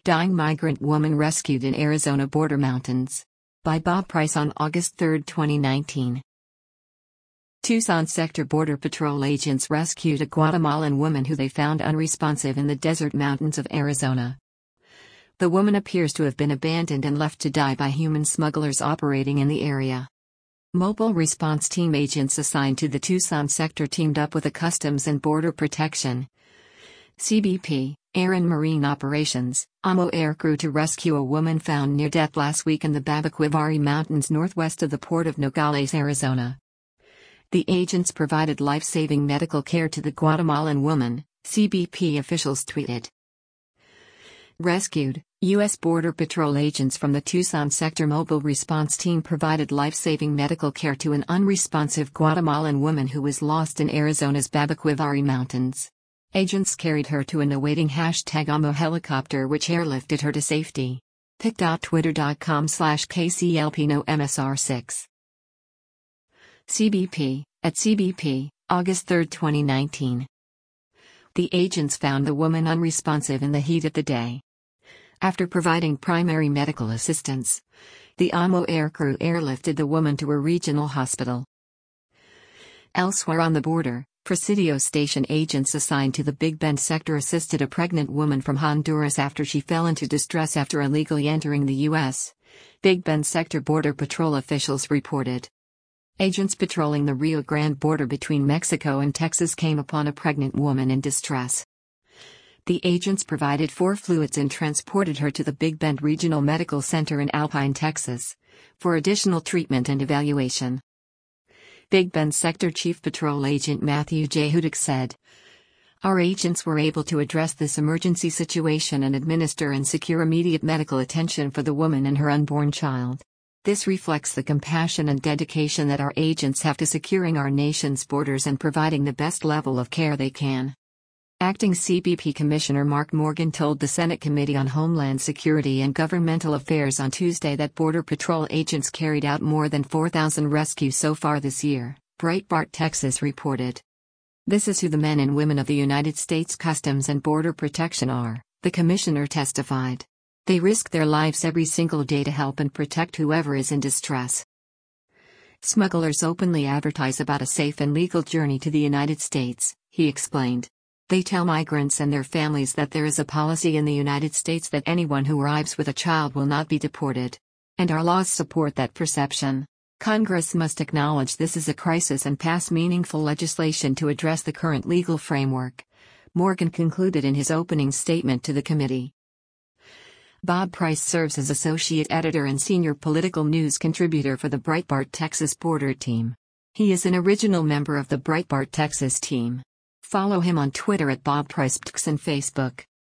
Dying migrant woman rescued in Arizona border mountains. By Bob Price on August 3, 2019. Tucson Sector Border Patrol agents rescued a Guatemalan woman who they found unresponsive in the desert mountains of Arizona. The woman appears to have been abandoned and left to die by human smugglers operating in the area. Mobile Response Team agents assigned to the Tucson sector teamed up with a Customs and Border Protection (CBP) Air and Marine Operations (AMO) air crew to rescue a woman found near death last week in the Babaquivari Mountains northwest of the port of Nogales, Arizona. The agents provided life-saving medical care to the Guatemalan woman, CBP officials tweeted. Rescued, U.S. Border Patrol agents from the Tucson Sector Mobile Response Team provided life-saving medical care to an unresponsive Guatemalan woman who was lost in Arizona's Babaquivari Mountains. Agents carried her to an awaiting #AMO helicopter which airlifted her to safety. pic.twitter.com/KCLPNOMSR6. CBP, at CBP, August 3, 2019. The agents found the woman unresponsive in the heat of the day. After providing primary medical assistance, the AMO aircrew airlifted the woman to a regional hospital. Elsewhere on the border, Presidio Station agents assigned to the Big Bend sector assisted a pregnant woman from Honduras after she fell into distress after illegally entering the U.S., Big Bend sector Border Patrol officials reported. Agents patrolling the Rio Grande border between Mexico and Texas came upon a pregnant woman in distress. The agents provided 4 fluids and transported her to the Big Bend Regional Medical Center in Alpine, Texas, for additional treatment and evaluation. Big Bend Sector Chief Patrol Agent Matthew J. Hudick said, "Our agents were able to address this emergency situation and administer and secure immediate medical attention for the woman and her unborn child. This reflects the compassion and dedication that our agents have to securing our nation's borders and providing the best level of care they can." Acting CBP Commissioner Mark Morgan told the Senate Committee on Homeland Security and Governmental Affairs on Tuesday that Border Patrol agents carried out more than 4,000 rescues so far this year, Breitbart Texas reported. "This is who the men and women of the United States Customs and Border Protection are," the commissioner testified. "They risk their lives every single day to help and protect whoever is in distress." Smugglers openly advertise about a safe and legal journey to the United States, he explained. They tell migrants and their families that there is a policy in the United States that anyone who arrives with a child will not be deported. And our laws support that perception. Congress must acknowledge this is a crisis and pass meaningful legislation to address the current legal framework, Morgan concluded in his opening statement to the committee. Bob Price serves as associate editor and senior political news contributor for the Breitbart Texas Border Team. He is an original member of the Breitbart Texas team. Follow him on Twitter at BobPricePTX and Facebook.